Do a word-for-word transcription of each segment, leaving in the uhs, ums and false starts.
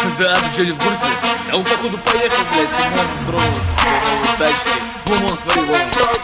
Да, ты что, не в курсе? А он походу поехал, блядь, Тимон тронулся со своей новой тачкой. Вон, вон, смотри, вон.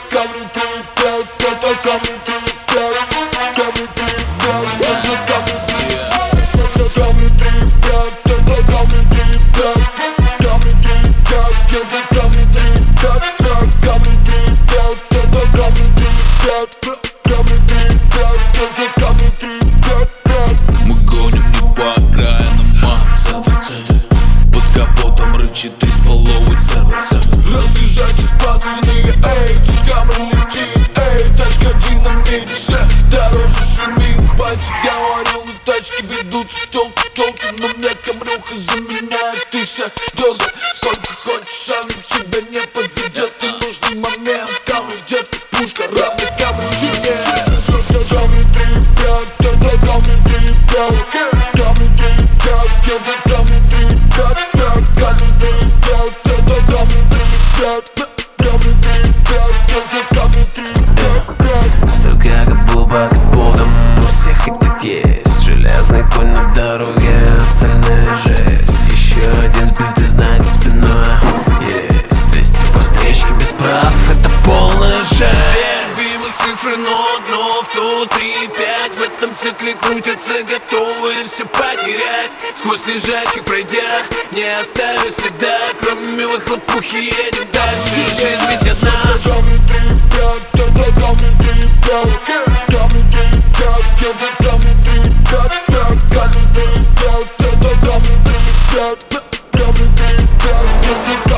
Мы гоним не по окраинам, а в центре, центре. Под капотом рычит трисполовый сервер. Разъезжайтесь, пацаны, эй, тут камера летит, эй, тачка динамит, дороже шумит. Батя говорил, на тачке ведутся в тёлки, тёлки, но мне камрюха заменяет. Ты вся дорого, сколько хочешь, а ведь тебя не подведет. И нужный момент, камера, детка, пушка, равный камеру тебе. Камера три пять, это камера три пять, камера три пять, это камера три пять, камера три пять, это камера три пять, камера три пять, это камера три пять. Столько глубоко подом, у всех это есть. Железный конь на дороге, остальная жесть. Еще один сбитый, знаете, спиной есть. двести по встречке без прав, это полная жесть. Мимо цифры, но одно в то три пять. В этом цикле крутятся, готовы все потерять. Сквозь лежачий пройдя, не оставив следа. Кроме выхлопухи едем дальше. Жизнь ведь одна. Камера три пять, это камера три пять, камера три пять, это камера три пять, камера три пять, это камера три пять, камера три пять, это